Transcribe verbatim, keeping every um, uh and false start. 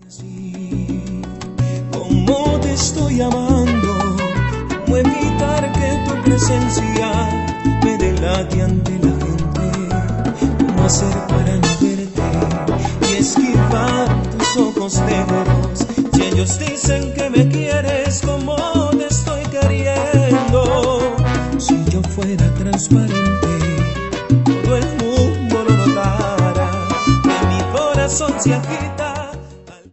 así, cómo te estoy amando, cómo evitar que tu presencia me delate ante la gente, cómo hacer para no verte y esquivar tus ojos negros. Si ellos dicen que me quieres como te estoy queriendo, si yo fuera transparente, todo el mundo lo notara, que mi corazón se agita